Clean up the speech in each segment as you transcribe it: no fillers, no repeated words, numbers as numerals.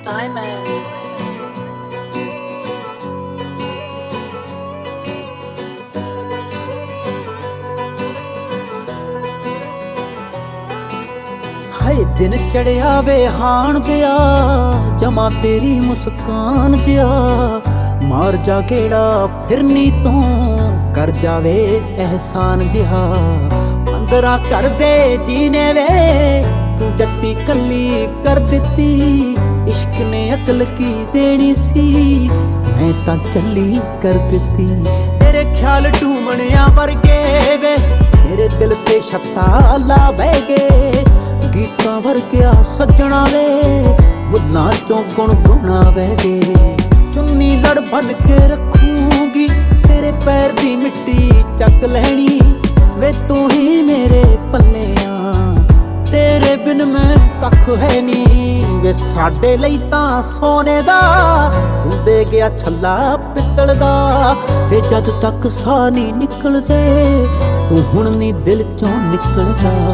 Diamond. ਹਾਏ ਦਿਨ ਚੜਿਆ ਵੇ ਹਾਣ ਦਿਆ ਜਮਾ ਤੇਰੀ ਮੁਸਕਾਨ ਜਿਆ ਮਾਰ ਜਾ ਕਿਹੜਾ ਫਿਰਨੀ ਤੂੰ ਕਰ ਜਾਵੇ ਅਹਿਸਾਨ ਜਿਹਾ ਅੰਦਰਾਂ ਕਰਦੇ ਜੀਨੇ ਵੇ ਤੂੰ ਜੱਟੀ ਕੱਲੀ ਕਰ ਦਿੱਤੀ ਇਸ਼ਕ ਨੇ ਅਕਲ ਕੀ ਦੇਣੀ ਸੀ ਮੈਂ ਤਾਂ ਚੱਲੀ ਕਰ ਦਿੱਤੀ ਤੇਰੇ ਖਿਆਲ ਢੂਮਣਿਆਂ ਵਰਗੇ ਵੇ ਮੇਰੇ ਦਿਲ ਤੇ ਛੱਤਾ ਲਾ ਬਹਿ ਗਏ ਗੀਤਾਂ ਵਰਗਿਆ ਸੱਜਣਾ ਵੇ ਬੁੱਲਾਂ ਚੋਂ ਗੁਣਗੁਣਾ ਬਹਿ ਗਏ ਚੁੰਨੀ ਲੜ ਬਨ ਕੇ ਰੱਖੂਗੀ ਤੇਰੇ ਪੈਰ ਦੀ ਮਿੱਟੀ ਚੱਕ ਲੈਣੀ ਵੇ ਤੂੰ ਹੀ ਮੇਰੇ ਪੱਲਿਆਂ ਤੇਰੇ ਬਿਨ ਮੈਂ ਕੱਖ ਹੈ ਨੀ ਵੇ ਸਾਡੇ ਲਈ ਤਾਂ ਸੋਨੇ ਦਾ ਤੂੰ ਦੇ ਗਿਆ ਛੱਲਾ ਪਿੱਤਲ ਦਾ ਵੇ ਜਦ ਤੱਕ ਸਾਹ ਨਹੀਂ ਨਿਕਲਦੇ ਤੂੰ ਹੁਣ ਨੀ ਦਿਲ ਚੋਂ ਨਿਕਲਦਾ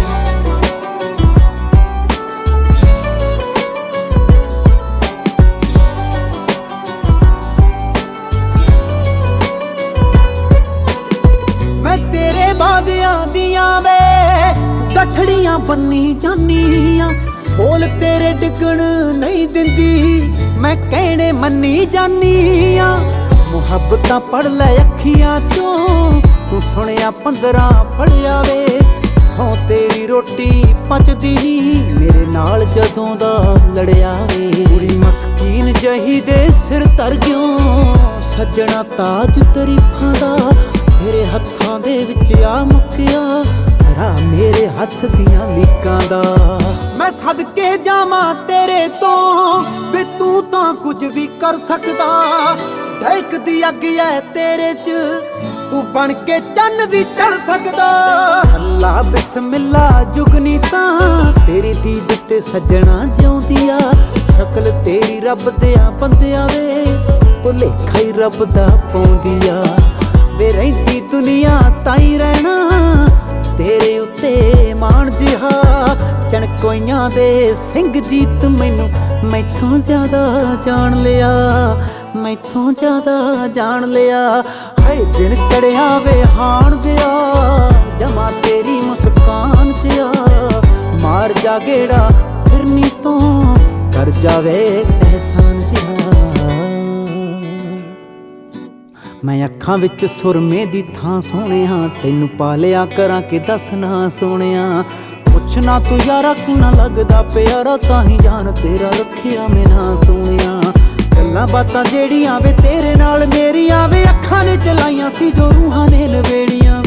ਵਾਦਿਆਂ ਦੀਆਂ ਵੇ ਗੱਠੜੀਆਂ ਬੰਨੀ ਜਾਨੀਆਂ ਬੋਲ ਤੇਰੇ ਡਿੱਗਣ ਨਹੀਂ ਦਿੰਦੀ ਮੈਂ ਕਹਿਣੇ ਮੰਨੀ ਜਾਨੀਆਂ ਮੁਹੱਬਤਾਂ ਪੜ ਲੈ ਅੱਖੀਆਂ ਚੋਂ ਤੂੰ ਸੁਣਿਆ 15 ਪੜਿਆ ਵੇ ਸੌ ਤੇਰੀ ਰੋਟੀ ਪਚਦੀ ਨੀ ਮੇਰੇ ਨਾਲ ਜਦੋਂ ਦਾ ਲੜਿਆ ਵੇ ਕੁੜੀ ਮਸਕੀਨ ਜਹੀ ਦੇ ਸਿਰ ਧਰ ਗਿਓ ਸੱਜਣਾ ਤਾਜ ਤਰੀਫਾਂ ਦਾ ਮੇਰੇ ਹੱਥਾਂ ਦੇ ਵਿੱਚ ਆ ਮੁੱਕਿਆ ਰਾ ਮੇਰੇ ਹੱਥ ਦੀਆਂ ਲੀਕਾਂ ਦਾ ਮੈਂ ਸਦਕੇ ਜਾਵਾਂ ਤੇਰੇ ਤੋਂ ਵੇ ਤੂੰ ਤਾਂ ਕੁਝ ਵੀ ਕਰ ਸਕਦਾ ਡੈਕਦੀ ਅੱਗ ਐ ਤੇਰੇ 'ਚ ਤੂੰ ਬਣ ਕੇ ਚੰਨ ਵੀ ਚੜ ਸਕਦਾ ਅੱਲਾ ਬਿਸਮਿਲ੍ਲਾ ਜੁਗਨੀ ਤਾਂ ਤੇਰੀ ਦੀਦ ਤੇ ਸੱਜਣਾ ਜਿਉਂਦੀ ਆ ਸ਼ਕਲ ਤੇਰੀ ਰੱਬ ਦਿਆਂ ਬੰਦਿਆਂ ਵੇ ਭੁਲੇਖਾ ਹੀ ਰੱਬ ਦਾ ਪਾਉਂਦੀ ਆ ਵੇ ਰਹਿੰਦੀ ਦੁਨੀਆ ਤਾਈ ਰਹਿਣਾ ਤੇਰੇ ਉੱਤੇ ਮਾਣ ਜਿਹਾ ਚਣਕੋਈਆਂ ਦੇ ਸਿੰਘ ਜੀਤ ਮੈਨੂੰ ਮੈਥੋਂ ਜ਼ਿਆਦਾ ਜਾਣ ਲਿਆ ਮੈਥੋਂ ਜ਼ਿਆਦਾ ਜਾਣ ਲਿਆ ਹਾਏ ਦਿਨ ਚੜਿਆ ਵੇ ਹਾਣ ਦਿਆ ਜਮਾ ਤੇਰੀ ਮੁਸਕਾਨ ਜਿਆ ਮਾਰ ਜਾ ਗੇੜਾ ਫਿਰਨੀ ਤੋਂ ਕਰ ਜਾਵੇ ਅਹਿਸਾਨ ਜਿਹਾ ਮੈਂ ਅੱਖਾਂ ਵਿੱਚ ਸੁਰਮੇ ਦੀ ਥਾਂ ਸੋਹਣਿਆ ਤੈਨੂੰ ਪਾਲਿਆ ਕਰਾਂ ਕਿ ਦੱਸਣਾ ਸੋਹਣਿਆ ਪੁੱਛਣਾ ਤੂੰ ਯਾਰਾ ਕਿੰਨਾ ਲੱਗਦਾ ਪਿਆਰਾ ਤਾਂ ਹੀ ਜਾਨ ਤੇਰਾ ਰੱਖਿਆ ਮੈਂ ਨਾ ਸੋਹਣਿਆ ਗੱਲਾਂ ਬਾਤਾਂ ਜਿਹੜੀਆਂ ਵੇ ਤੇਰੇ ਨਾਲ ਮੇਰੀਆਂ ਵੇ ਅੱਖਾਂ ਨੇ ਚਲਾਈਆਂ ਸੀ ਜੋ ਰੂਹਾਂ ਨੇ ਲਵੇੜੀਆਂ